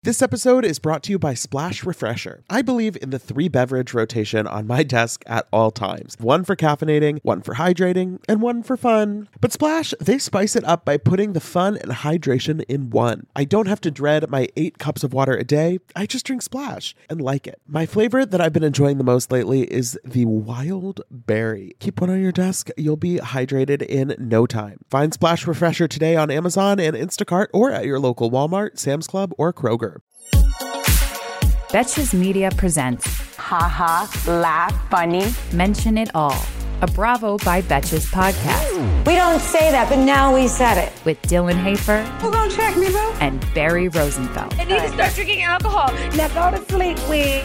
This episode is brought to you by Splash Refresher. I believe in the 3-beverage rotation on my desk at all times. One for caffeinating, one for hydrating, and one for fun. But Splash, they spice it up by putting the fun and hydration in one. I don't have to dread my 8 cups of water a day. I just drink Splash and like it. My flavor that I've been enjoying the most lately is the Wild Berry. Keep one on your desk. You'll be hydrated in no time. Find Splash Refresher today on Amazon and Instacart or at your local Walmart, Sam's Club, or Kroger. Betches Media presents Haha, laugh, funny. Mention It All, a Bravo by Betches podcast. We don't say that, but now we said it. With Dylan Hafer. Who gonna check me, bro? And Barry Rosenfeld. I need to start drinking alcohol. Now go to sleep, we.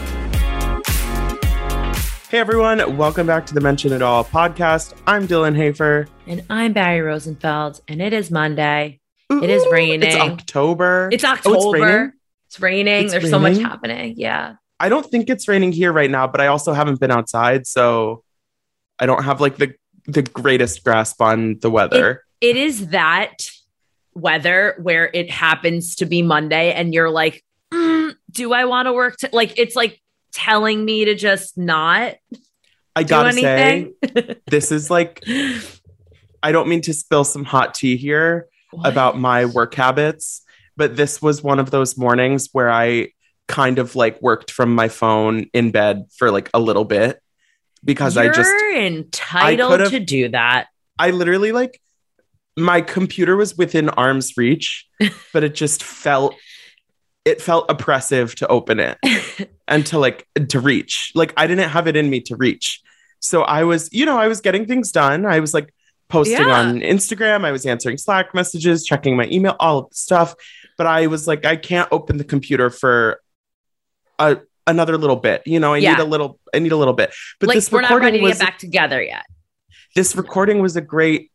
Hey everyone, welcome back to the Mention It All podcast. I'm Dylan Hafer. And I'm Barry Rosenfeld, and it is Monday. It is raining. It's October. It's October. Oh, it's raining? It's raining. There's so much happening. Yeah. I don't think it's raining here right now, but I also haven't been outside, so I don't have like the greatest grasp on the weather. It is that weather where it happens to be Monday and you're like, do I want to work? Like, it's like telling me to just not I gotta say, this is like, I don't mean to spill some hot tea here about my work habits, but this was one of those mornings where I kind of like worked from my phone in bed for like a little bit because You're entitled to do that. I literally like my computer was within arm's reach, but it just felt oppressive to open it and to reach. Like I didn't have it in me to reach. So I was getting things done. I was like posting on Instagram. I was answering Slack messages, checking my email, all of the stuff. But I was like, I can't open the computer for another little bit. I need a little bit. But like, this we're not ready to get back together yet. This recording was a great,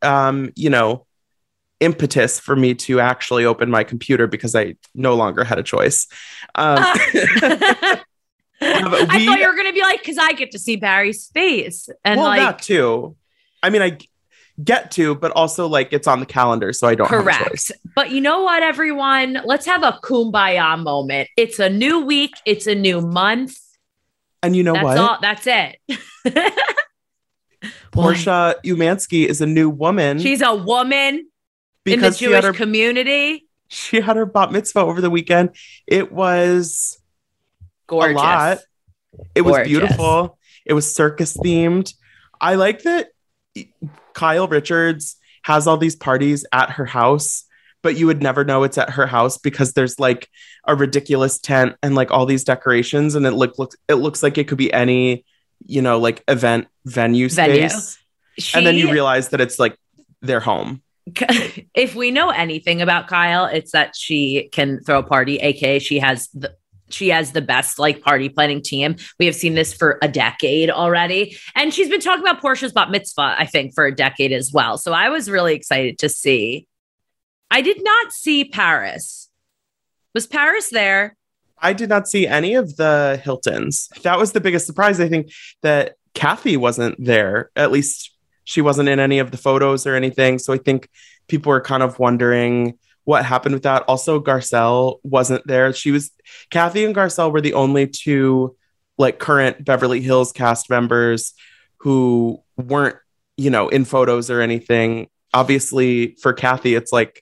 impetus for me to actually open my computer because I no longer had a choice. I thought you were going to be like, because I get to see Barry's face. And that too. I mean, I get to, but also like it's on the calendar, so I don't have a choice. But you know what, everyone? Let's have a kumbaya moment. It's a new week. It's a new month. And you know what? That's it. Portia Umansky is a new woman. She's a woman in the Jewish community. She had her bat mitzvah over the weekend. It was gorgeous. A lot. It was beautiful. It was circus themed. I like that Kyle Richards has all these parties at her house, but you would never know it's at her house because there's like a ridiculous tent and like all these decorations, and it looks like it could be any, like event venue space. And then you realize that it's like their home. If we know anything about Kyle, it's that she can throw a party, aka she has the best like party planning team. We have seen this for a decade already. And she's been talking about Portia's bat mitzvah, I think, for a decade as well. So I was really excited to see. I did not see Paris. Was Paris there? I did not see any of the Hiltons. That was the biggest surprise. I think that Kathy wasn't there. At least she wasn't in any of the photos or anything. So I think people were kind of wondering what happened with that. Also, Garcelle wasn't there. Kathy and Garcelle were the only two like current Beverly Hills cast members who weren't, in photos or anything. Obviously for Kathy, it's like,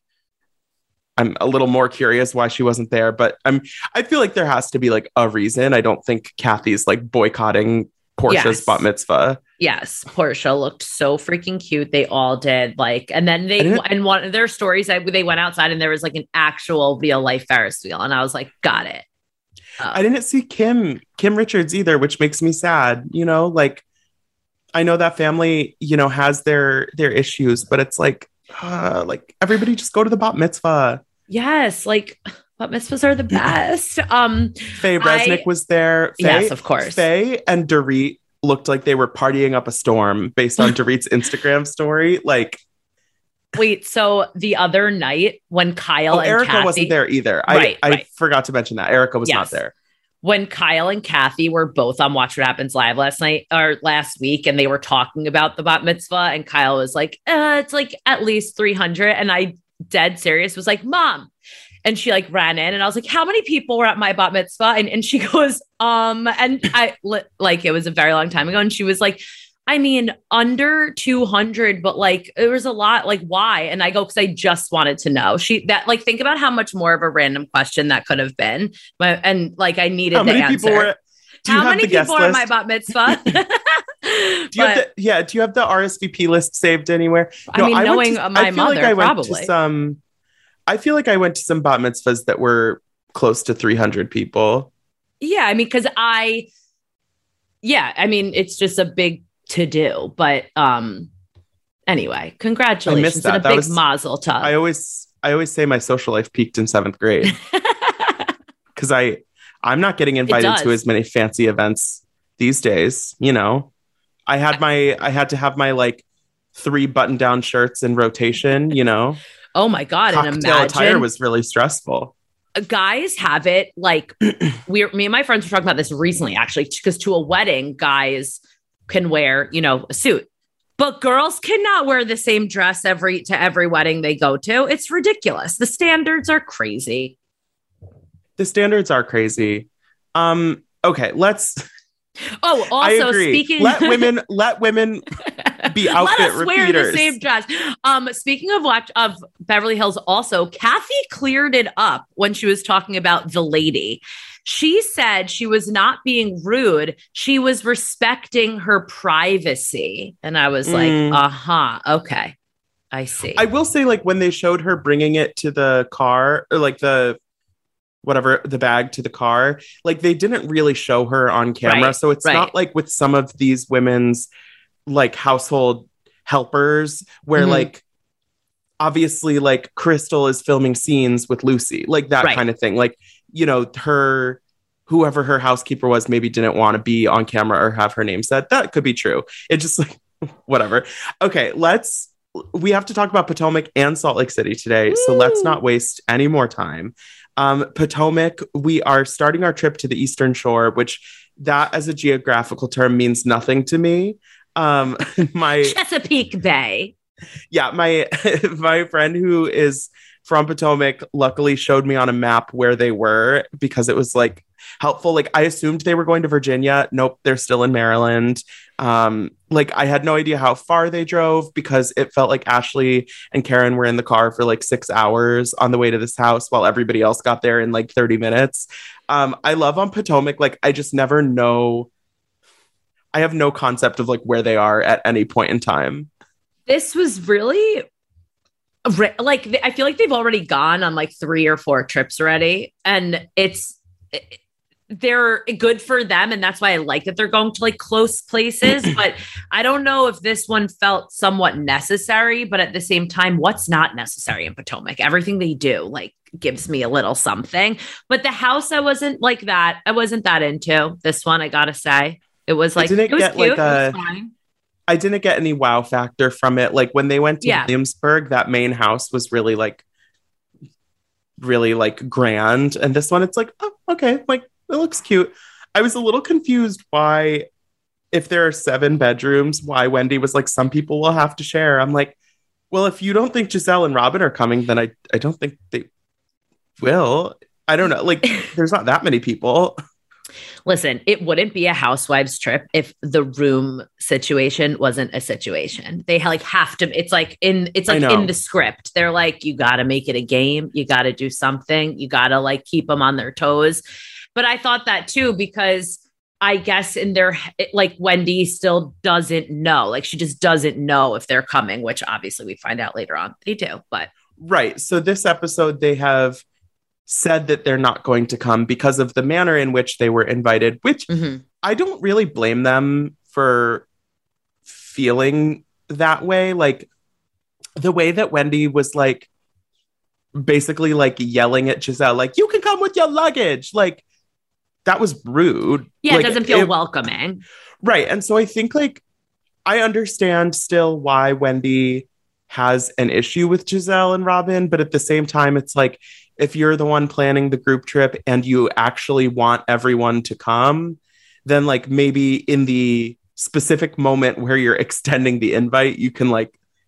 I'm a little more curious why she wasn't there, but I feel like there has to be like a reason. I don't think Kathy's like boycotting Portia's bat mitzvah. Yes, Portia looked so freaking cute. They all did. And then and one of their stories, they went outside and there was like an actual real life Ferris wheel, and I was like, got it. I didn't see Kim Richards either, which makes me sad. Like I know that family, has their issues, but it's like everybody just go to the bat mitzvah. Yes, like bat mitzvahs are the best. Faye Resnick was there. Yes, of course. Faye and Dorit looked like they were partying up a storm based on Dorit's Instagram story. Like, wait, so the other night when Kyle and Erica Kathy wasn't there either. I forgot to mention that Erica was not there. When Kyle and Kathy were both on Watch What Happens Live last week, and they were talking about the bat mitzvah, and Kyle was like, it's like at least 300. And I dead serious was like, Mom, And she like ran in and I was like, how many people were at my bat mitzvah? And she goes, and I like, it was a very long time ago. And she was like, I mean, under 200, but like, it was a lot. Like, why? And I go, cause I just wanted to know. Think about how much more of a random question that could have been. And like, I needed the answer. How many people are at my bat mitzvah? Do you have the RSVP list saved anywhere? No, I mean, knowing my mother, probably. I feel like I went to some bat mitzvahs that were close to 300 people. Yeah, I mean, it's just a big to do. But anyway, congratulations and a big mazel tov. I always say my social life peaked in 7th grade because I'm not getting invited to as many fancy events these days. You know, I had to have my like 3 button-down shirts in rotation. You know. Oh my God. Cocktail and imagine attire was really stressful. Guys have it like me and my friends were talking about this recently, actually, because to a wedding, guys can wear, a suit, but girls cannot wear the same dress to every wedding they go to. It's ridiculous. The standards are crazy. Okay, let's. Oh, also speaking, let women be outfit repeaters. Wear the same dress. Speaking of Beverly Hills, also Kathy cleared it up when she was talking about the lady. She said she was not being rude. She was respecting her privacy, and I was like, okay, I see. I will say, like when they showed her bringing it to the car, or like the bag to the car, like they didn't really show her on camera. Right, so it's not like with some of these women's like household helpers where like obviously like Crystal is filming scenes with Lucy, like that kind of thing. Like, whoever her housekeeper was maybe didn't want to be on camera or have her name said. That could be true. It just like, whatever. Okay, we have to talk about Potomac and Salt Lake City today. Woo! So let's not waste any more time. Potomac, we are starting our trip to the Eastern Shore, which that as a geographical term means nothing to me. My Chesapeake Bay. Yeah, my friend who is from Potomac luckily showed me on a map where they were because it was like helpful. Like I assumed they were going to Virginia. Nope, they're still in Maryland. Like I had no idea how far they drove because it felt like Ashley and Karen were in the car for like 6 hours on the way to this house while everybody else got there in like 30 minutes. I love on Potomac. Like I just never know. I have no concept of like where they are at any point in time. This was really like, I feel like they've already gone on like 3 or 4 trips already. And they're good for them. And that's why I like that they're going to like close places. But I don't know if this one felt somewhat necessary, but at the same time, what's not necessary in Potomac? Everything they do like gives me a little something. But the house, I wasn't that into this one. I gotta say, it was like, it was cute. It was fine. I didn't get any wow factor from it. Like when they went to Williamsburg, that main house was really like grand. And this one, it's like, oh, okay. Like it looks cute. I was a little confused why, if there are 7 bedrooms, why Wendy was like, some people will have to share. I'm like, well, if you don't think Giselle and Robin are coming, then I don't think they will. I don't know. Like there's not that many people. Listen, it wouldn't be a housewives trip if the room situation wasn't a situation. They like have to, it's like in the script. They're like, you got to make it a game. You got to do something. You got to like keep them on their toes. But I thought that too, because I guess like Wendy still doesn't know, like she just doesn't know if they're coming, which obviously we find out later on they do, but. Right. So this episode, they have said that they're not going to come because of the manner in which they were invited, which I don't really blame them for feeling that way. Like the way that Wendy was like basically like yelling at Giselle, like, you can come with your luggage. Like that was rude. Yeah, like, it doesn't feel welcoming. Right. And so I think like I understand still why Wendy has an issue with Giselle and Robin, but at the same time, it's like, if you're the one planning the group trip and you actually want everyone to come, then like maybe in the specific moment where you're extending the invite, you can like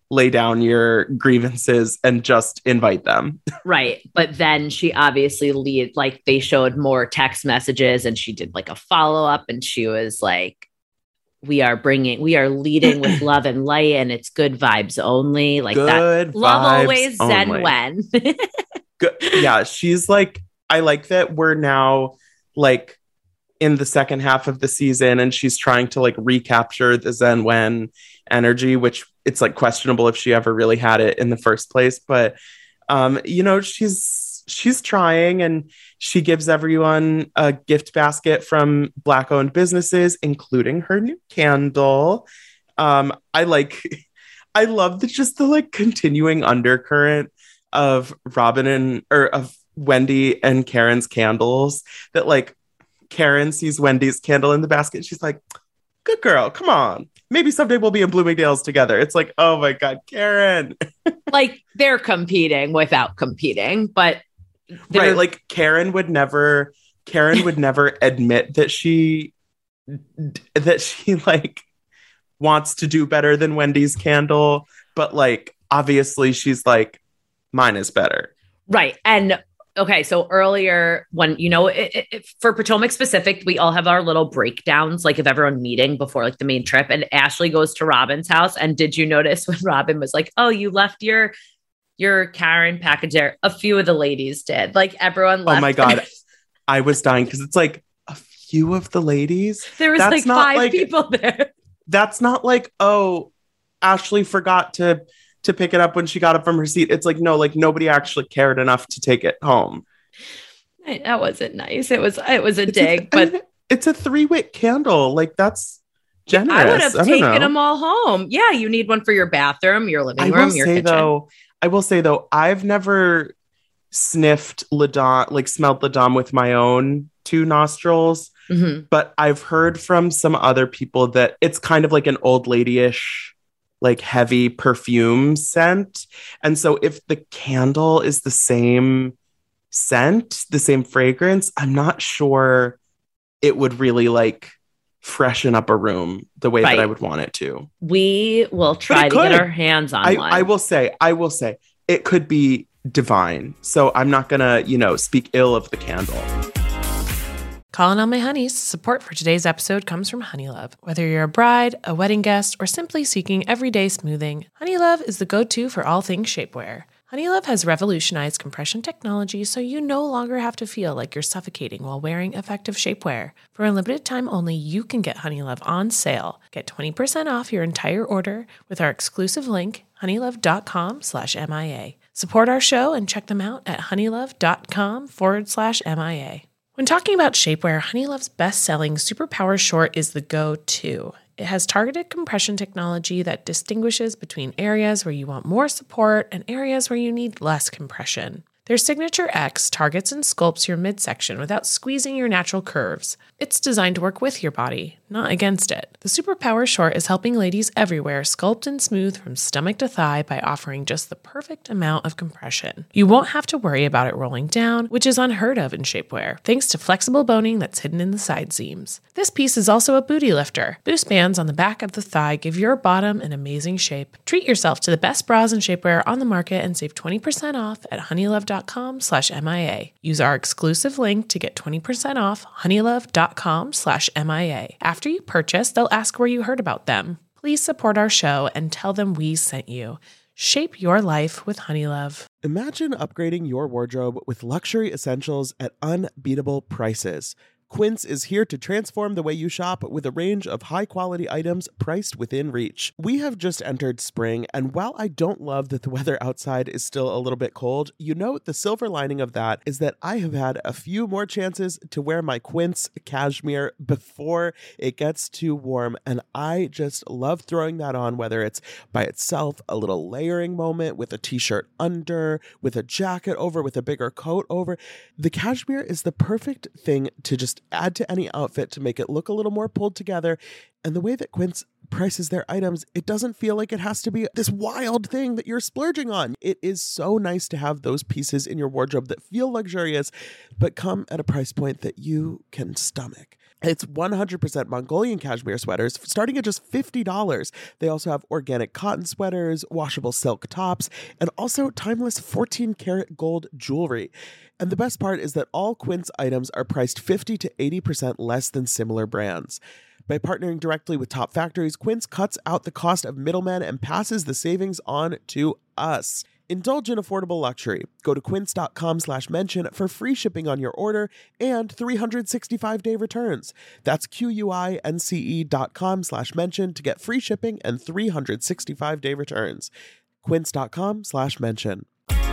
lay down your grievances and just invite them. Right. But then she obviously they showed more text messages and she did like a follow-up and she was like, we are leading with love and light and it's good vibes only. Like good that. Love always, only. Zen when. Good. Yeah. She's like, I like that we're now like in the second half of the season and she's trying to like recapture the Zen when energy, which it's like questionable if she ever really had it in the first place. But, you know, she's trying and she gives everyone a gift basket from Black owned businesses, including her new candle. I love just the like continuing undercurrent of of Wendy and Karen's candles that like Karen sees Wendy's candle in the basket. She's like, good girl, come on. Maybe someday we'll be in Bloomingdale's together. It's like, oh my God, Karen. Like they're competing without competing, but right. Like Karen would never admit that she like wants to do better than Wendy's candle. But like, obviously she's like, mine is better. Right. And okay, so earlier when, you know, for Potomac specific, we all have our little breakdowns, like of everyone meeting before like the main trip. And Ashley goes to Robin's house. And did you notice when Robin was like, oh, you left your Karen package there? A few of the ladies did. Like everyone left. Oh my God. I was dying because it's like a few of the ladies. There was like five people there. That's not like, oh, Ashley forgot to pick it up when she got it from her seat. It's like, no, like nobody actually cared enough to take it home. That wasn't nice. It was a dig, but it's a 3-wick candle. Like that's generous. I would have taken them all home. Yeah, you need one for your bathroom, your living room, your kitchen. I will say though, I've never sniffed Ladom, like smelled Ladom with my own 2 nostrils, but I've heard from some other people that it's kind of like an old lady-ish, like heavy perfume scent. And so if the candle is the same scent, the same fragrance, I'm not sure it would really like freshen up a room the way that I would want it to. We will try to get our hands on one. I will say it could be divine. So I'm not gonna, speak ill of the candle. Calling all my honeys, support for today's episode comes from Honeylove. Whether you're a bride, a wedding guest, or simply seeking everyday smoothing, Honeylove is the go-to for all things shapewear. Honeylove has revolutionized compression technology so you no longer have to feel like you're suffocating while wearing effective shapewear. For a limited time only, you can get Honeylove on sale. Get 20% off your entire order with our exclusive link, honeylove.com/MIA. Support our show and check them out at honeylove.com/MIA. When talking about shapewear, Honeylove's best-selling Superpower Short is the go-to. It has targeted compression technology that distinguishes between areas where you want more support and areas where you need less compression. Their Signature X targets and sculpts your midsection without squeezing your natural curves. It's designed to work with your body, not against it. The Superpower Short is helping ladies everywhere sculpt and smooth from stomach to thigh by offering just the perfect amount of compression. You won't have to worry about it rolling down, which is unheard of in shapewear, thanks to flexible boning that's hidden in the side seams. This piece is also a booty lifter. Boost bands on the back of the thigh give your bottom an amazing shape. Treat yourself to the best bras and shapewear on the market and save 20% off at honeylove.com/MIA. Use our exclusive link to get 20% off honeylove.com/MIA. After you purchase, they'll ask where you heard about them. Please support our show and tell them we sent you. Shape your life with Honeylove. Imagine upgrading your wardrobe with luxury essentials at unbeatable prices. Quince is here to transform the way you shop with a range of high-quality items priced within reach. We have just entered spring, and while I don't love that the weather outside is still a little bit cold, the silver lining of that is that I have had a few more chances to wear my Quince cashmere before it gets too warm, and I just love throwing that on, whether it's by itself, a little layering moment with a t-shirt under, with a jacket over, with a bigger coat over. The cashmere is the perfect thing to just add to any outfit to make it look a little more pulled together. And the way that Quince prices their items, it doesn't feel like it has to be this wild thing that you're splurging on. It is so nice to have those pieces in your wardrobe that feel luxurious, but come at a price point that you can stomach. It's 100% Mongolian cashmere sweaters starting at just $50. They also have organic cotton sweaters, washable silk tops, and also timeless 14-karat gold jewelry. And the best part is that all Quince items are priced 50 to 80% less than similar brands. By partnering directly with top factories, Quince cuts out the cost of middlemen and passes the savings on to us. Indulge in affordable luxury. Go to quince.com/mention for free shipping on your order and 365-day returns. That's QUINCE.com/mention to get free shipping and 365-day returns. Quince.com/mention.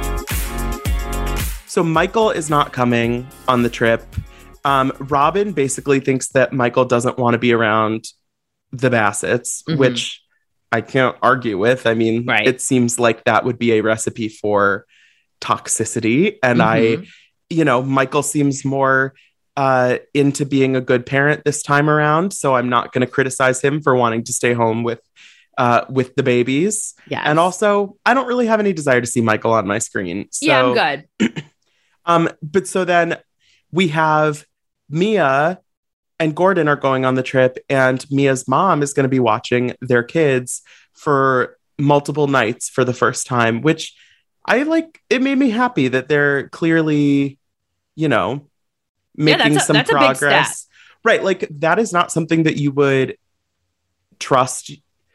So Michael is not coming on the trip. Robin basically thinks that Michael doesn't want to be around the Bassets, which I can't argue with. I mean, It seems like that would be a recipe for toxicity. And Michael seems more into being a good parent this time around. So I'm not going to criticize him for wanting to stay home with the babies. Yes. And also, I don't really have any desire to see Michael on my screen. So, yeah, I'm good. But so then we have Mia and Gordon are going on the trip, and Mia's mom is going to be watching their kids for multiple nights for the first time, which I like. It made me happy that they're clearly, making some progress. Right. Like that is not something that you would trust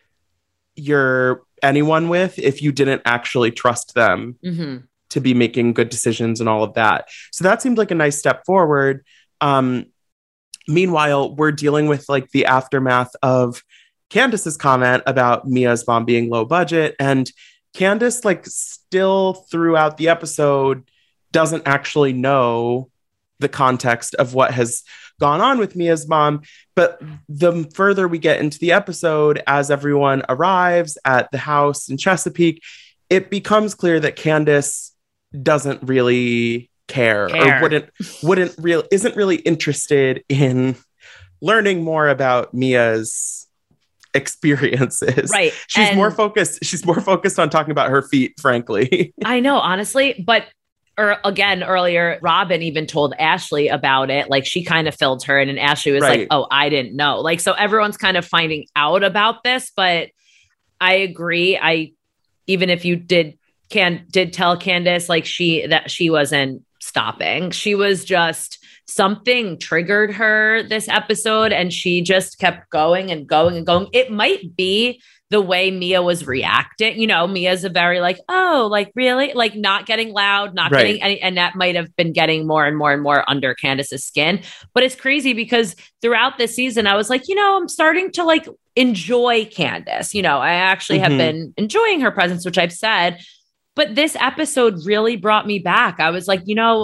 anyone with if you didn't actually trust them to be making good decisions and all of that. So that seemed like a nice step forward. Meanwhile, we're dealing with like the aftermath of Candace's comment about Mia's mom being low budget. And Candace, like, still throughout the episode doesn't actually know the context of what has gone on with Mia's mom. But the further we get into the episode, as everyone arrives at the house in Chesapeake, it becomes clear that Candace doesn't really care. Or isn't really interested in learning more about Mia's experiences. Right. She's more focused on talking about her feet, frankly. I know, honestly, but earlier, Robin even told Ashley about it. Like she kind of filled her in, and Ashley was like, oh, I didn't know. Like, so everyone's kind of finding out about this, but I agree. Even if you did tell Candace like that she wasn't stopping. She was just, something triggered her this episode, and she just kept going and going and going. It might be the way Mia was reacting. Mia's a very like, oh, like really, like not getting loud, not getting any, and that might have been getting more and more and more under Candace's skin. But it's crazy because throughout this season, I was like, I'm starting to like enjoy Candace. I actually have been enjoying her presence, which I've said. But this episode really brought me back. I was like,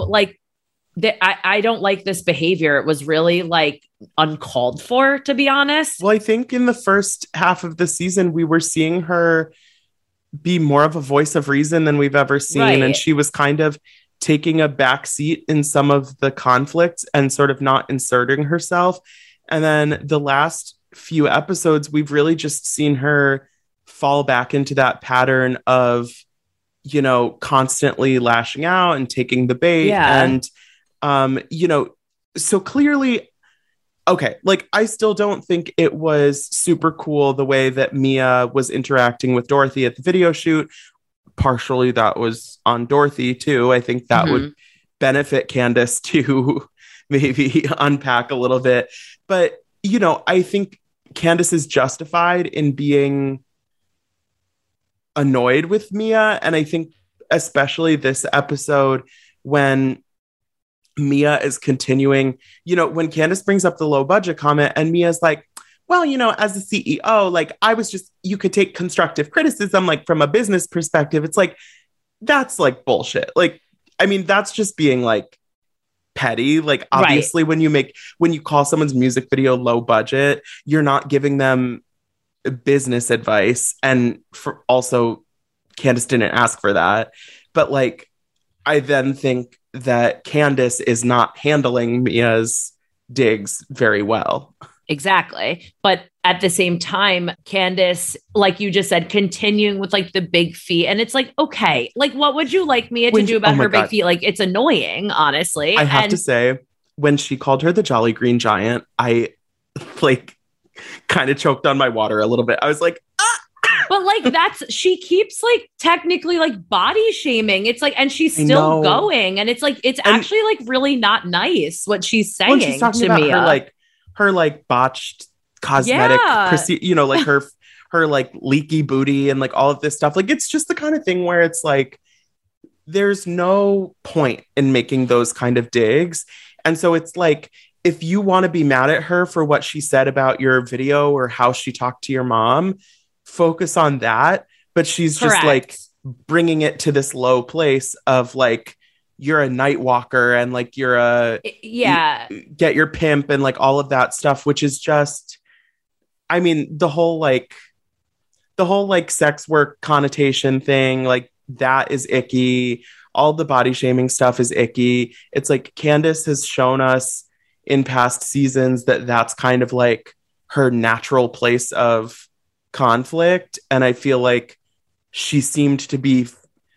I don't like this behavior. It was really like uncalled for, to be honest. Well, I think in the first half of the season, we were seeing her be more of a voice of reason than we've ever seen. Right. And she was kind of taking a back seat in some of the conflicts and sort of not inserting herself. And then the last few episodes, we've really just seen her fall back into that pattern of, constantly lashing out and taking the bait. Yeah. And, so clearly, okay, like I still don't think it was super cool the way that Mia was interacting with Dorothy at the video shoot. Partially that was on Dorothy too. I think that would benefit Candace to maybe unpack a little bit. But, I think Candace is justified in being annoyed with Mia. And I think especially this episode when Mia is continuing, when Candace brings up the low budget comment and Mia's like, well, as a CEO, like you could take constructive criticism, like from a business perspective. It's like, that's like bullshit. Like, I mean, that's just being like petty. Like, obviously when you call someone's music video low budget, you're not giving them business advice. And for also Candace didn't ask for that. But like, I then think that Candace is not handling Mia's digs very well. Exactly. But at the same time, Candace, like you just said, continuing with like the big feet. And it's like, okay, like what would you like Mia to do about her big feet? Like it's annoying, honestly. I have to say, when she called her the Jolly Green Giant, I like kind of choked on my water a little bit. I was like, but like she keeps like technically like body shaming. It's like, and she's still going, and it's like it's actually like really not nice what she's saying. When she's talking about Mia. her botched cosmetic, like her like leaky booty and like all of this stuff. Like it's just the kind of thing where it's like there's no point in making those kind of digs. And so it's like, if you want to be mad at her for what she said about your video or how she talked to your mom, focus on that. But she's just like bringing it to this low place of like, you're a night walker and like you're get your pimp and like all of that stuff, which is just, I mean, the whole sex work connotation thing, like that is icky. All the body shaming stuff is icky. It's like Candace has shown us in past seasons that that's kind of like her natural place of conflict. And I feel like she seemed to be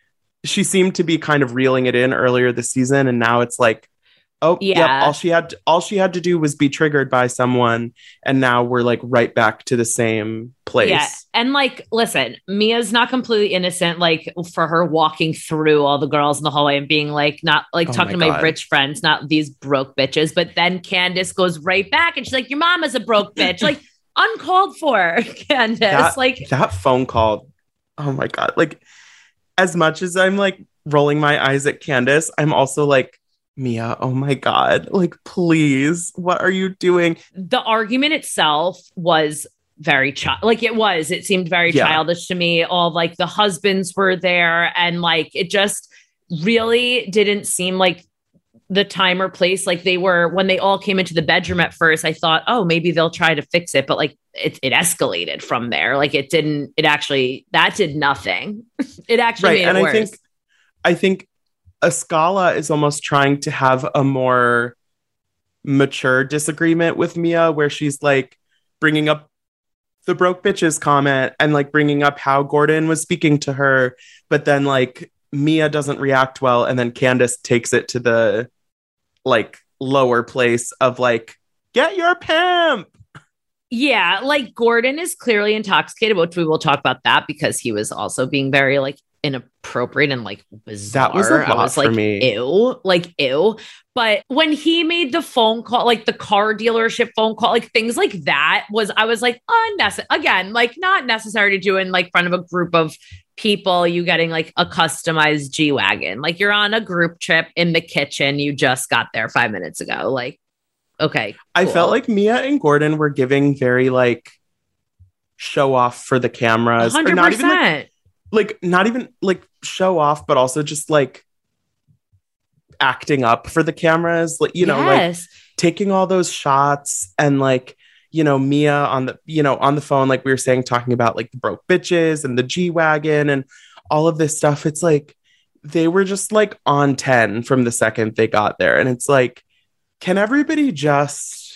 kind of reeling it in earlier this season. And now it's like, oh yeah, yep, all she had to do was be triggered by someone. And now we're like right back to the same place. Yeah. And like, listen, Mia's not completely innocent. Like for her walking through all the girls in the hallway and being like, not like talking to my rich friends, not these broke bitches. But then Candace goes right back and she's like, your mama's a broke bitch. Like uncalled for, Candace. That phone call. Oh my God. Like as much as I'm like rolling my eyes at Candace, I'm also like, Mia, oh my God, like, please, what are you doing? The argument itself was very it seemed very childish to me. All like the husbands were there and like, it just really didn't seem like the time or place. Like they were, when they all came into the bedroom at first, I thought, oh, maybe they'll try to fix it. But like it escalated from there. Like that did nothing. It actually made it worse. I think Askale is almost trying to have a more mature disagreement with Mia, where she's like bringing up the broke bitches comment and like bringing up how Gordon was speaking to her. But then like Mia doesn't react well. And then Candace takes it to the like lower place of like, get your pimp. Yeah. Like Gordon is clearly intoxicated, which we will talk about that because he was also being very like inappropriate and like bizarre. That was a lot for me. Ew. But when he made the phone call, like the car dealership phone call, like things like that I was like unnecessary. Again, like not necessary to do in like front of a group of people, you getting like a customized G-Wagon. Like you're on a group trip in the kitchen. You just got there 5 minutes ago. Like, okay. Cool. I felt like Mia and Gordon were giving very like show off for the cameras. 100%. Or not even like show off, but also just like acting up for the cameras, like, you know, like taking all those shots and like, you know, Mia on the phone, like we were saying, talking about like the broke bitches and the G-Wagon and all of this stuff. It's like, they were just like on 10 from the second they got there. And it's like, can everybody just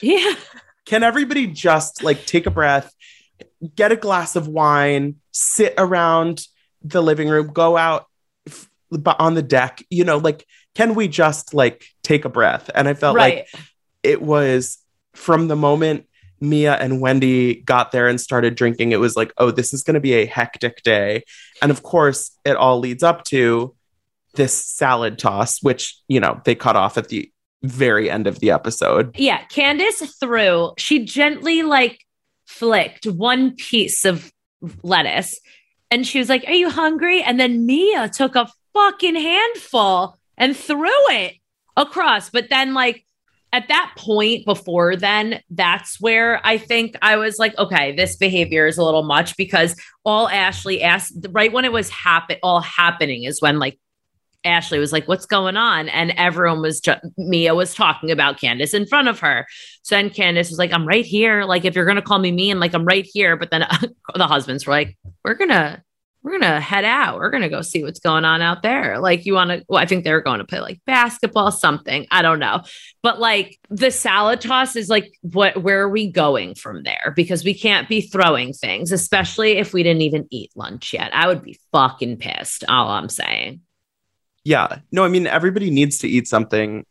like take a breath, get a glass of wine, sit around the living room, go out on the deck, you know, like, can we just like take a breath? And I felt like it was from the moment Mia and Wendy got there and started drinking, it was like, oh, this is going to be a hectic day. And of course, it all leads up to this salad toss, which, you know, they cut off at the very end of the episode. Yeah. Candace she gently like flicked one piece of lettuce and she was like, are you hungry? And then Mia took a fucking handful and threw it across. But then like at that point before then, that's where I think I was like, okay, this behavior is a little much, because all Ashley asked right when it was all happening is when like Ashley was like, what's going on? And everyone Mia was talking about Candace in front of her. So then Candace was like, I'm right here. Like, if you're going to call me mean, like I'm right here. But then the husbands were like, we're going to head out. We're going to go see what's going on out there. Like I think they were going to play like basketball, something. I don't know. But like the salad toss is like, where are we going from there? Because we can't be throwing things, especially if we didn't even eat lunch yet. I would be fucking pissed. All I'm saying. Yeah. No, I mean, everybody needs to eat something. And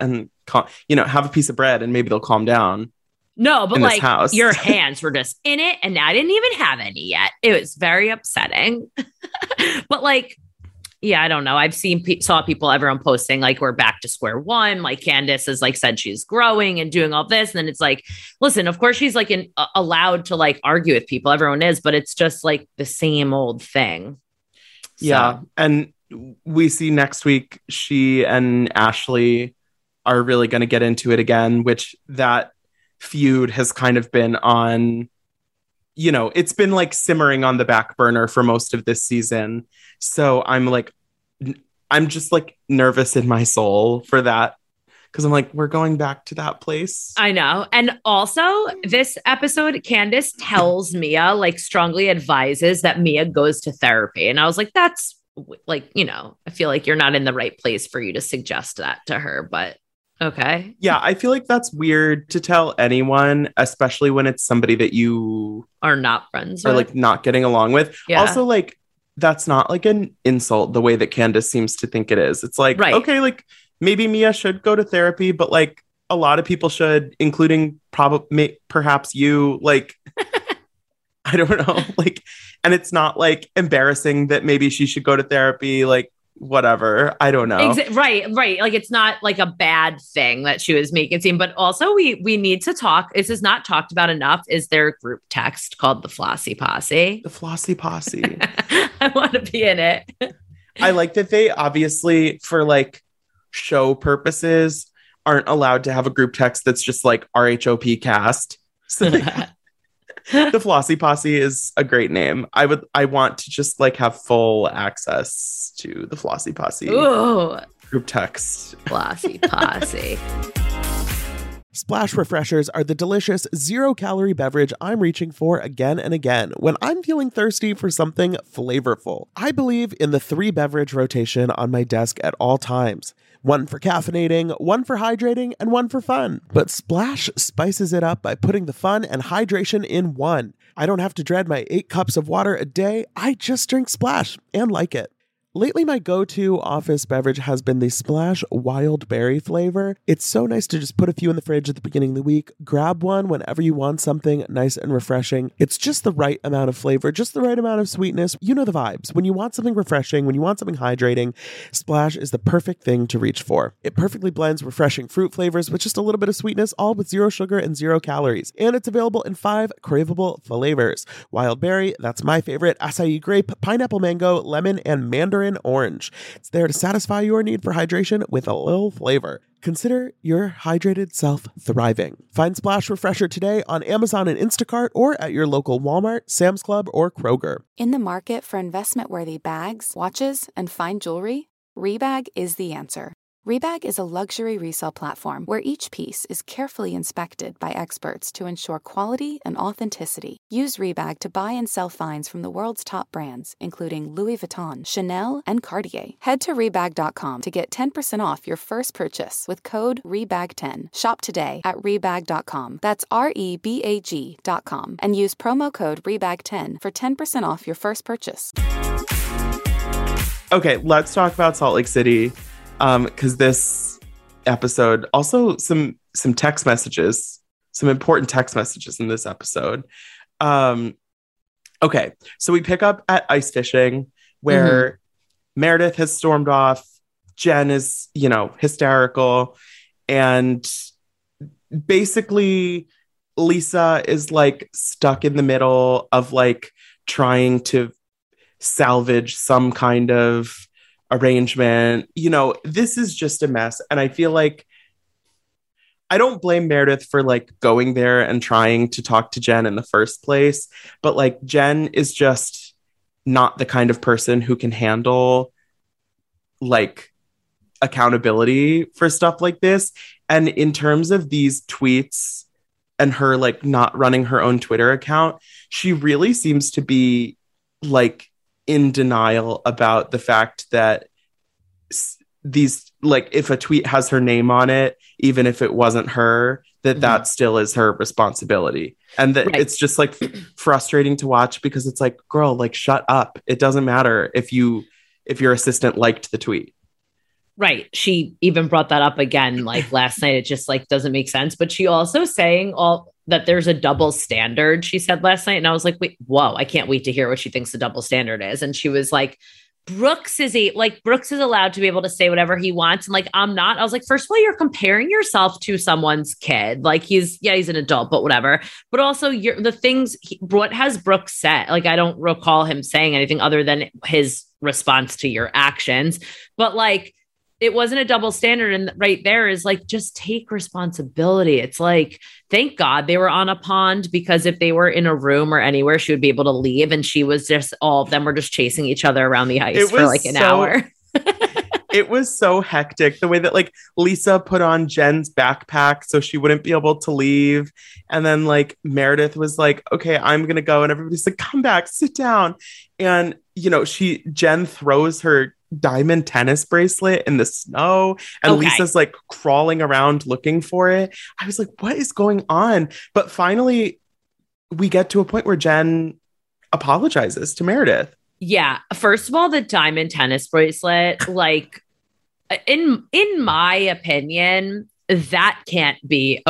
have a piece of bread and maybe they'll calm down. No, but in this like house. your hands were just in it and I didn't even have any yet. It was very upsetting. But like, yeah, I don't know. I've saw people, everyone posting like we're back to square one. Like Candace has like said she's growing and doing all this. And then it's like, listen, of course she's like allowed to like argue with people. Everyone is, but it's just like the same old thing. So. Yeah. And we see next week she and Ashley are really going to get into it again, which that feud has kind of been on, it's been like simmering on the back burner for most of this season. So I'm just like nervous in my soul for that. Cause I'm like, we're going back to that place. I know. And also this episode, Candace tells Mia, like strongly advises that Mia goes to therapy. And I was like, that's like, I feel like you're not in the right place for you to suggest that to her, but okay. Yeah. I feel like that's weird to tell anyone, especially when it's somebody that you are not friends or with. like not getting along with. Yeah. Also, like, that's not like an insult the way that Candace seems to think it is. It's like, right. Okay, like maybe Mia should go to therapy, but like a lot of people should, including perhaps you, like, I don't know, like, and it's not like embarrassing that maybe she should go to therapy, like whatever. I don't know. Right. Like it's not like a bad thing that she was making it seem, but also we need to talk. This is not talked about enough. Is there a group text called the Flossie Posse? The Flossie Posse. I want to be in it. I like that they obviously, for like show purposes, aren't allowed to have a group text that's just like RHOP cast. So the Flossie Posse is a great name. I want to just like have full access to the Flossie Posse. Ooh. Group text. Flossie Posse. Splash Refreshers are the delicious 0-calorie beverage I'm reaching for again and again when I'm feeling thirsty for something flavorful. I believe in the 3-beverage rotation on my desk at all times. One for caffeinating, one for hydrating, and one for fun. But Splash spices it up by putting the fun and hydration in one. I don't have to dread my 8 cups of water a day. I just drink Splash and like it. Lately, my go-to office beverage has been the Splash Wild Berry flavor. It's so nice to just put a few in the fridge at the beginning of the week, grab one whenever you want something nice and refreshing. It's just the right amount of flavor, just the right amount of sweetness. You know the vibes. When you want something refreshing, when you want something hydrating, Splash is the perfect thing to reach for. It perfectly blends refreshing fruit flavors with just a little bit of sweetness, all with 0 sugar and 0 calories. And it's available in 5 craveable flavors. Wild Berry, that's my favorite, acai grape, pineapple mango, lemon, and mandarin orange. It's there to satisfy your need for hydration with a little flavor. Consider your hydrated self thriving. Find Splash Refresher today on Amazon and Instacart or at your local Walmart, Sam's Club, or Kroger. In the market for investment-worthy bags, watches, and fine jewelry, Rebag is the answer. Rebag is a luxury resale platform where each piece is carefully inspected by experts to ensure quality and authenticity. Use Rebag to buy and sell finds from the world's top brands, including Louis Vuitton, Chanel, and Cartier. Head to Rebag.com to get 10% off your first purchase with code REBAG10. Shop today at Rebag.com. That's REBAG.com. And use promo code REBAG10 for 10% off your first purchase. Okay, let's talk about Salt Lake City. Because this episode, also some text messages, some important text messages in this episode. Okay, so we pick up at ice fishing where Meredith has stormed off. Jen is, hysterical. And basically Lisa is like stuck in the middle of like trying to salvage some kind of arrangement. This is just a mess. And I feel like I don't blame Meredith for like going there and trying to talk to Jen in the first place. But like Jen is just not the kind of person who can handle like accountability for stuff like this. And in terms of these tweets and her like not running her own Twitter account, she really seems to be like in denial about the fact that these, like, if a tweet has her name on it, even if it wasn't her, that still is her responsibility. And that it's just like frustrating to watch because it's like, girl, like, shut up. It doesn't matter if your assistant liked the tweet. Right. She even brought that up again, like last night. It just like doesn't make sense. But she also saying all that there's a double standard, she said last night. And I was like, wait, whoa, I can't wait to hear what she thinks the double standard is. And she was like, Brooks is allowed to be able to say whatever he wants. And like, I'm not. I was like, first of all, you're comparing yourself to someone's kid. Like he's an adult, but whatever. But also what has Brooks said? Like, I don't recall him saying anything other than his response to your actions. But like, it wasn't a double standard. And right there is like, just take responsibility. It's like, thank God they were on a pond, because if they were in a room or anywhere, she would be able to leave. And she was just, all of them were just chasing each other around the ice for like an hour. It was so hectic the way that like Lisa put on Jen's backpack so she wouldn't be able to leave. And then like Meredith was like, okay, I'm going to go. And everybody's like, come back, sit down. And, you know, Jen throws her diamond tennis bracelet in the snow, and Lisa's like crawling around looking for it. I was like, what is going on? But finally we get to a point where Jen apologizes to Meredith. Yeah. First of all, the diamond tennis bracelet, like in my opinion, that can't be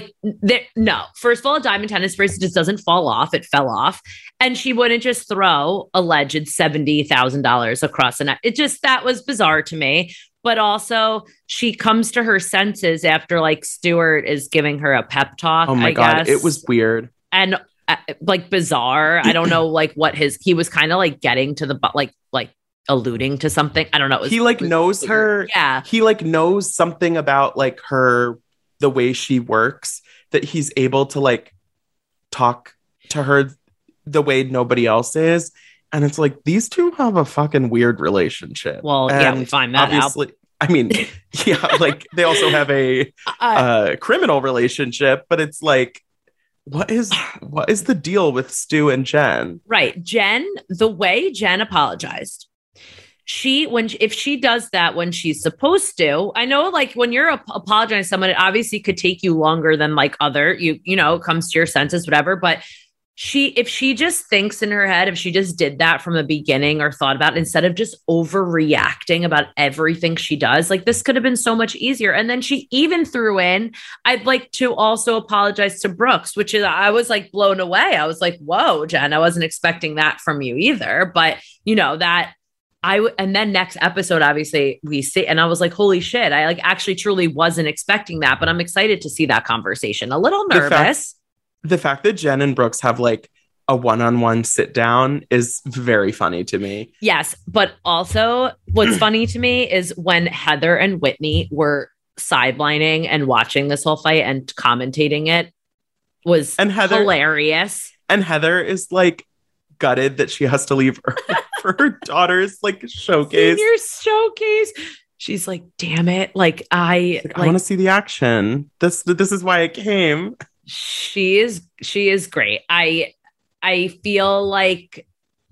no. First of all, a diamond tennis bracelet just doesn't fall off. It fell off. And she wouldn't just throw alleged $70,000 across the net. That was bizarre to me. But also she comes to her senses after like Stuart is giving her a pep talk. Oh my God. It was weird. And like bizarre. I don't know, like what he was kind of like getting to the, like alluding to something. I don't know. He like knows her. Yeah. He like knows something about like the way she works, that he's able to like talk to her the way nobody else is. And it's like, these two have a fucking weird relationship. Well, yeah, we find that obviously, out. I mean, yeah, like they also have a criminal relationship, but it's like, what is the deal with Stu and Jen? Right. Jen, the way Jen apologized, if she does that when she's supposed to, I know like when you're apologizing to someone, it obviously could take you longer than like you know, comes to your senses, whatever. But if she just thinks in her head, if she just did that from the beginning or thought about it, instead of just overreacting about everything she does, like this could have been so much easier. And then she even threw in, I'd like to also apologize to Brooks, which is, I was like blown away. I was like, whoa, Jen, I wasn't expecting that from you either. But you know, and then next episode, obviously we see, and I was like, holy shit, I like actually truly wasn't expecting that, but I'm excited to see that conversation. A little nervous. The fact that Jen and Brooks have like a one-on-one sit down is very funny to me. Yes. But also what's funny to me is when Heather and Whitney were sidelining and watching this whole fight and commentating it was hilarious. And Heather is like gutted that she has to leave for her daughter's like showcase. Senior showcase. She's like, damn it. Like I want to see the action. This is why I came. She is great. I feel like,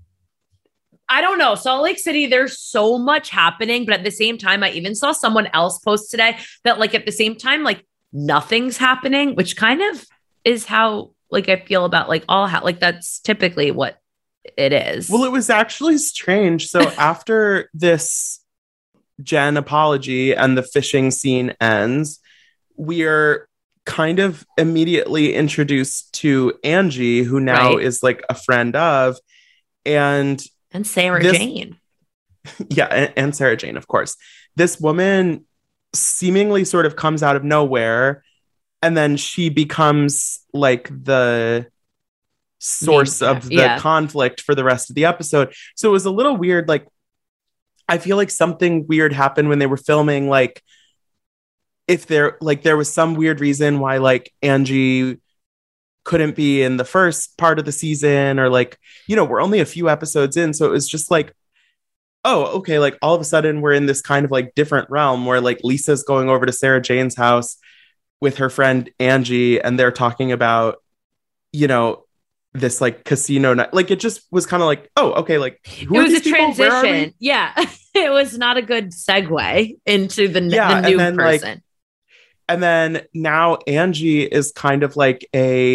I don't know, Salt Lake City, there's so much happening, but at the same time, I even saw someone else post today that like at the same time, like nothing's happening, which kind of is how like I feel about like like that's typically what it is. Well, it was actually strange. So after this Jen apology and the fishing scene ends, we are kind of immediately introduced to Angie, who now is like a friend of, and Sarah Jane. Yeah, and Sarah Jane, of course. This woman seemingly sort of comes out of nowhere, and then she becomes like the source of the conflict for the rest of the episode. So it was a little weird. Like, I feel like something weird happened when they were filming, like, if there was some weird reason why like Angie couldn't be in the first part of the season, or like, you know, we're only a few episodes in. So it was just like, oh, okay. Like all of a sudden we're in this kind of like different realm where like Lisa's going over to Sarah Jane's house with her friend Angie, and they're talking about, you know, this like casino night. Like it just was kind of like, oh, okay. Like it was a transition. Yeah. It was not a good segue into the new person. Like, and then now Angie is kind of like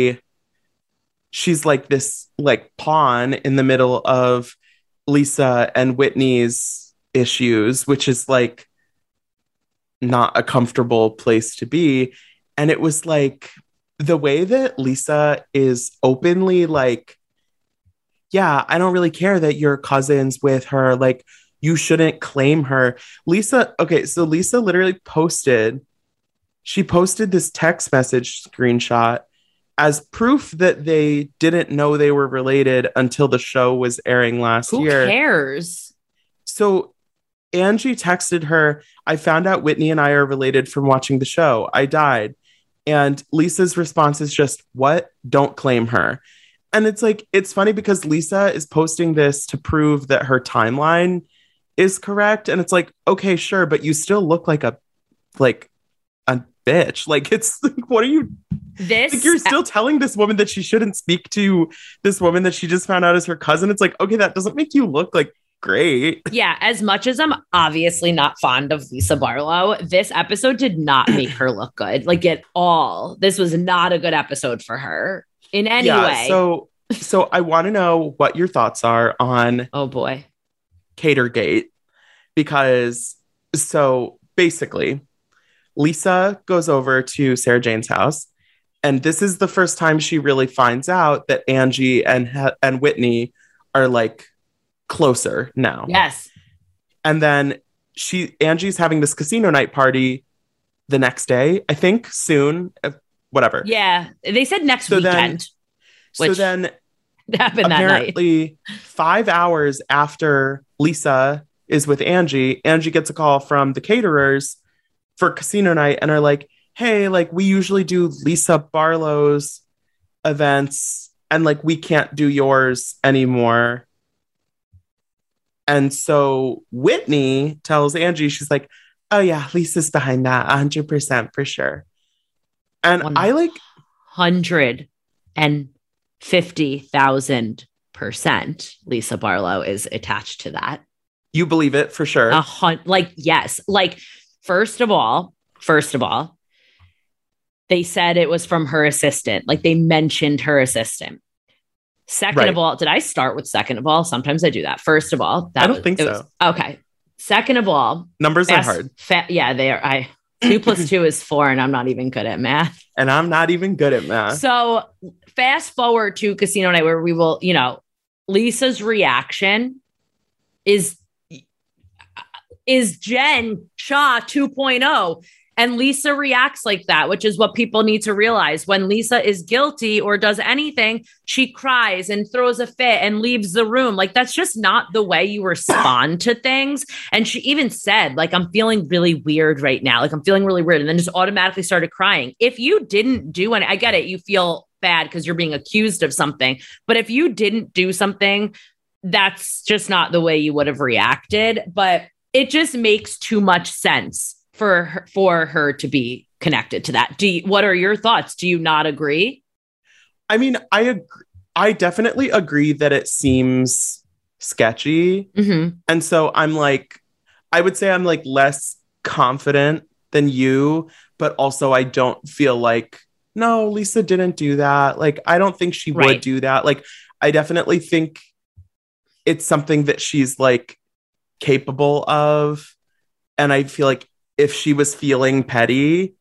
she's like this like pawn in the middle of Lisa and Whitney's issues, which is like not a comfortable place to be. And it was like the way that Lisa is openly like, yeah, I don't really care that you're cousins with her. Like, you shouldn't claim her. Lisa, okay, so Lisa literally posted this text message screenshot as proof that they didn't know they were related until the show was airing last year. Who cares? So Angie texted her, I found out Whitney and I are related from watching the show. I died. And Lisa's response is just, what? Don't claim her. And it's like, it's funny because Lisa is posting this to prove that her timeline is correct. And it's like, okay, sure, but you still look like a bitch. Like, it's like, what are you? Like, you're still telling this woman that she shouldn't speak to this woman that she just found out is her cousin. It's like, okay, that doesn't make you look like great. Yeah, as much as I'm obviously not fond of Lisa Barlow, this episode did not make her look good, like at all. This was not a good episode for her in any way. So I want to know what your thoughts are on oh boy, Catergate, because so basically Lisa goes over to Sarah Jane's house, and this is the first time she really finds out that Angie and Whitney are like closer now. Yes. And then Angie's having this casino night party the next day, I think, soon, whatever. Yeah, they said next weekend. So then happened that night. Apparently 5 hours after Lisa is with Angie gets a call from the caterers for casino night and are like, hey, like, we usually do Lisa Barlow's events and like we can't do yours anymore. And so Whitney tells Angie, she's like, oh yeah, Lisa's behind that 100% for sure. And 150,000% Lisa Barlow is attached to that. You believe it for sure? Yes. Like, first of all, they said it was from her assistant. Like, they mentioned her assistant. Second of all, did I start with second of all? Sometimes I do that. First of all, I don't think so. Okay. Second of all, numbers are hard. Yeah, they are. 2 + 2 is 4, and I'm not even good at math. And I'm not even good at math. So fast forward to casino night, where we will, Lisa's reaction is Jen Shah 2.0. And Lisa reacts like that, which is what people need to realize. When Lisa is guilty or does anything, she cries and throws a fit and leaves the room. Like, that's just not the way you respond to things. And she even said, like, I'm feeling really weird right now. Like, I'm feeling really weird. And then just automatically started crying. If you didn't do any, I get it. You feel bad because you're being accused of something. But if you didn't do something, that's just not the way you would have reacted. But it just makes too much sense for her to be connected to that. What are your thoughts? Do you not agree? I mean, I definitely agree that it seems sketchy. Mm-hmm. And so I'm like, I would say I'm like less confident than you, but also I don't feel like, no, Lisa didn't do that. Like, I don't think she would do that. Like, I definitely think it's something that she's like capable of. And I feel like if she was feeling petty,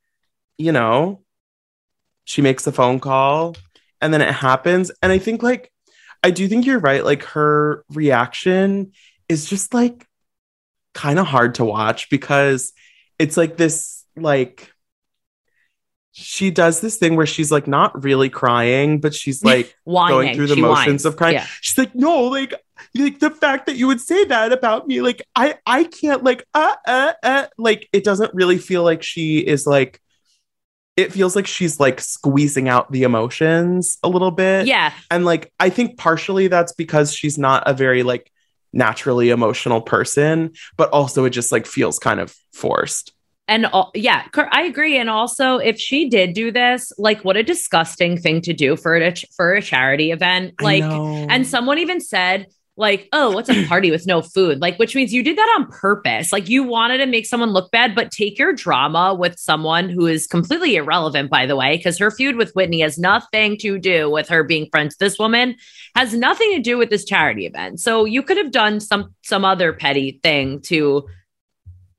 she makes a phone call and then it happens. And I think like, I do think you're right. Like, her reaction is just like kind of hard to watch because it's like this, like, she does this thing where she's like not really crying, but she's like going through the motions of crying. Yeah. She's like, no, like the fact that you would say that about me, like I can't like like, it doesn't really feel like she is like, it feels like she's like squeezing out the emotions a little bit. Yeah. And like, I think partially that's because she's not a very like naturally emotional person, but also it just like feels kind of forced. And yeah, I agree. And also, if she did do this, like, what a disgusting thing to do for a charity event. Like, and someone even said, like, oh, what's a party with no food? Like, which means you did that on purpose. Like, you wanted to make someone look bad, but take your drama with someone who is completely irrelevant, by the way, because her feud with Whitney has nothing to do with her being friends. This woman has nothing to do with this charity event. So you could have done some other petty thing to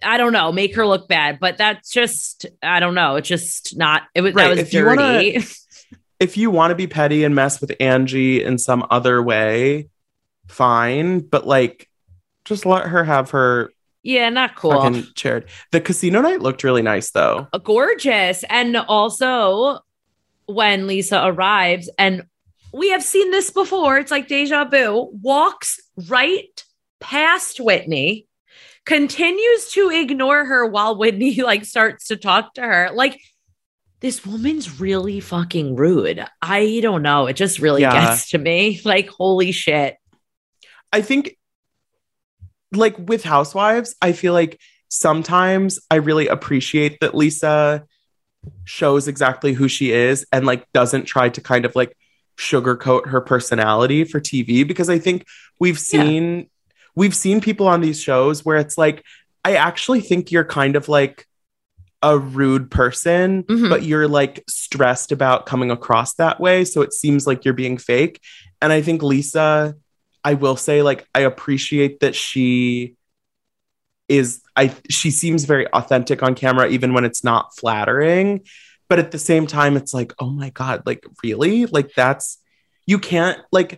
I don't know, make her look bad, but that's just, I don't know. It's just not, it was, Right. that was dirty. If you want to be petty and mess with Angie in some other way, fine. But like, just let her have her Yeah, not cool. fucking charity. The casino night looked really nice though. Gorgeous. And also when Lisa arrives, and we have seen this before, it's like deja vu, walks right past Whitney, continues to ignore her while Whitney like starts to talk to her. Like, this woman's really fucking rude. I don't know. It just really gets to me. Like, holy shit. I think like with Housewives, I feel like sometimes I really appreciate that Lisa shows exactly who she is and like doesn't try to kind of like sugarcoat her personality for TV, because I think we've seen people on these shows where it's like, I actually think you're kind of like a rude person, but you're like stressed about coming across that way. So it seems like you're being fake. And I think Lisa, I will say, like, I appreciate that she seems very authentic on camera, even when it's not flattering. But at the same time, it's like, oh my God, like, really? Like, you can't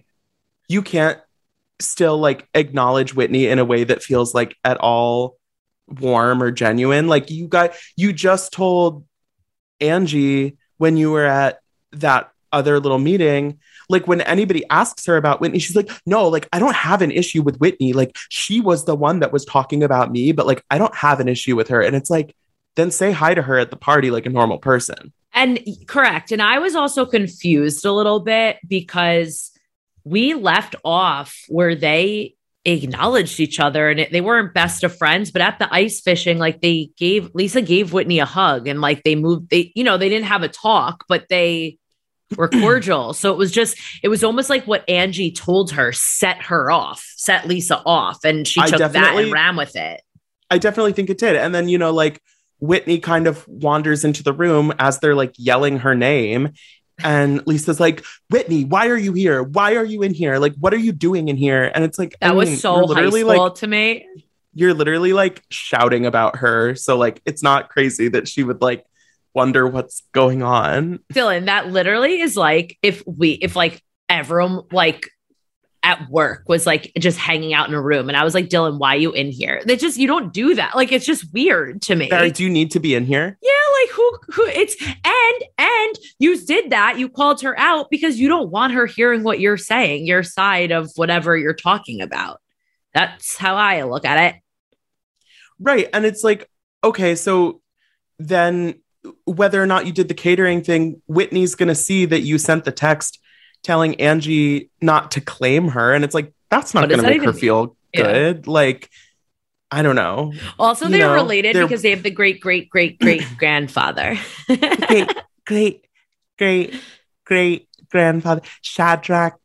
still like acknowledge Whitney in a way that feels like at all warm or genuine. Like, you just told Angie when you were at that other little meeting, like when anybody asks her about Whitney, she's like, no, like, I don't have an issue with Whitney. Like, she was the one that was talking about me, but like, I don't have an issue with her. And it's like, then say hi to her at the party like a normal person. And correct. And I was also confused a little bit because we left off where they acknowledged each other and they weren't best of friends, but at the ice fishing, like Lisa gave Whitney a hug and like they didn't have a talk, but they were cordial. So it was almost like what Angie told her set Lisa off. And she took that and ran with it. I definitely think it did. And then, like Whitney kind of wanders into the room as they're like yelling her name. And Lisa's like, Whitney, why are you here? Why are you in here? Like, what are you doing in here? And it's like, that was so high school to me. You're literally like shouting about her. So like, it's not crazy that she would like wonder what's going on. Dylan, that literally is like, if like everyone like at work was like just hanging out in a room and I was like, Dylan, why are you in here? You don't do that. Like, it's just weird to me. Barry, do you need to be in here? Yeah. Like who it's, and you did that. You called her out because you don't want her hearing what you're saying, your side of whatever you're talking about. That's how I look at it. Right. And it's like, okay, so then whether or not you did the catering thing, Whitney's going to see that you sent the text telling Angie not to claim her. And it's like, that's not going to make her feel good. Like, I don't know. Also, they're related because they have the great grandfather. great grandfather. Shadrach.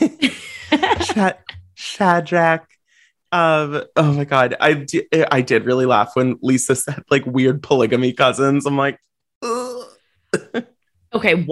Shadrach. Oh my God. I did really laugh when Lisa said like weird polygamy cousins. I'm like, ugh. Okay.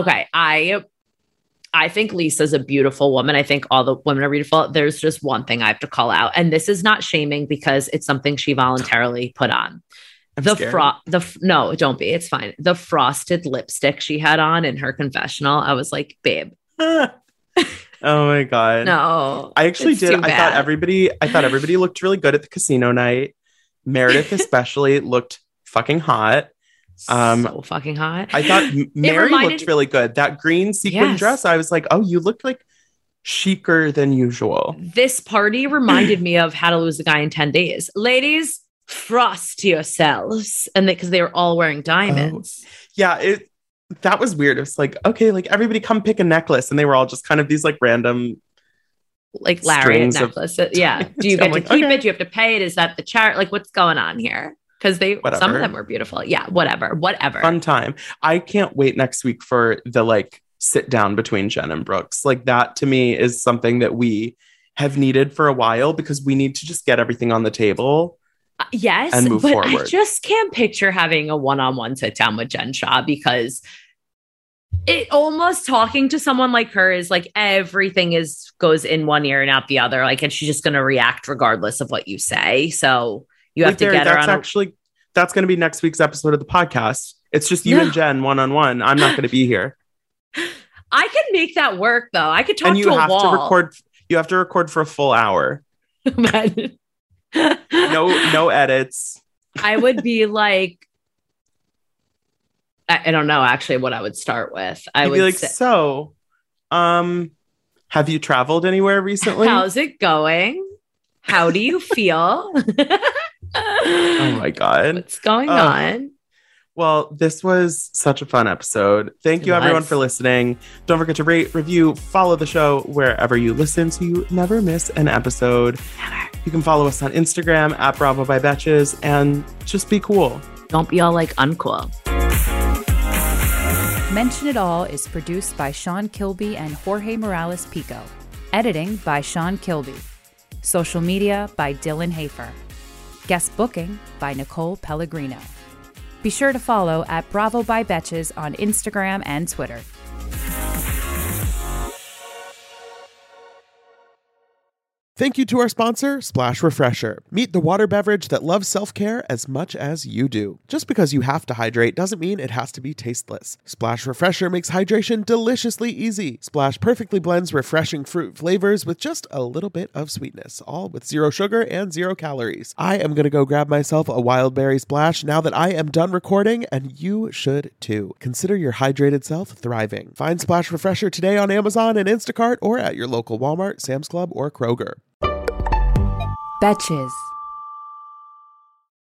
I think Lisa's a beautiful woman. I think all the women are beautiful. There's just one thing I have to call out. And this is not shaming because it's something she voluntarily put on. No, don't be. It's fine. The frosted lipstick she had on in her confessional. I was like, babe. Oh my God. No. I actually did. I thought everybody looked really good at the casino night. Meredith especially looked fucking hot. So fucking hot. I thought Mary looked really good. That green sequin dress, I was like, oh, you look like chicer than usual. This party reminded me of How to Lose a Guy in 10 Days. Ladies, frost yourselves. And because they were all wearing diamonds. Oh. Yeah, that was weird. It was like, okay, like everybody come pick a necklace. And they were all just kind of these like random like lariat necklace. Yeah. Do you get to keep it? Do you have to pay it? Is that the chart? Like what's going on here? Because some of them were beautiful. Yeah, whatever. Fun time. I can't wait next week for the like sit down between Jen and Brooks. Like that to me is something that we have needed for a while because we need to just get everything on the table. Yes, and move forward. I just can't picture having a one-on-one sit down with Jen Shah because it almost talking to someone like her is like everything goes in one ear and out the other. Like, and she's just going to react regardless of what you say. So You have Wait, to Barry, get her on. That's going to be next week's episode of the podcast. It's just you and Jen one-on-one. I'm not going to be here. I can make that work though. I could talk And you to a have wall. to record. You have to record for a full hour. No edits. I would be like, I don't know actually what I would start with. I You'd would be like, say, so, have you traveled anywhere recently? how's it going? How do you feel? Oh my God. What's going on? Well, this was such a fun episode. Thank you, everyone, for listening. Don't forget to rate, review, follow the show wherever you listen so you never miss an episode. Never. You can follow us on Instagram at Bravo by Betches and just be cool. Don't be all like uncool. Mention It All is produced by Sean Kilby and Jorge Morales Pico. Editing by Sean Kilby. Social media by Dylan Hafer. Guest booking by Nicole Pellegrino. Be sure to follow at Bravo by Betches on Instagram and Twitter. Thank you to our sponsor, Splash Refresher. Meet the water beverage that loves self-care as much as you do. Just because you have to hydrate doesn't mean it has to be tasteless. Splash Refresher makes hydration deliciously easy. Splash perfectly blends refreshing fruit flavors with just a little bit of sweetness, all with 0 sugar and 0 calories. I am going to go grab myself a wild berry splash now that I am done recording, and you should too. Consider your hydrated self thriving. Find Splash Refresher today on Amazon and Instacart or at your local Walmart, Sam's Club, or Kroger. Betches.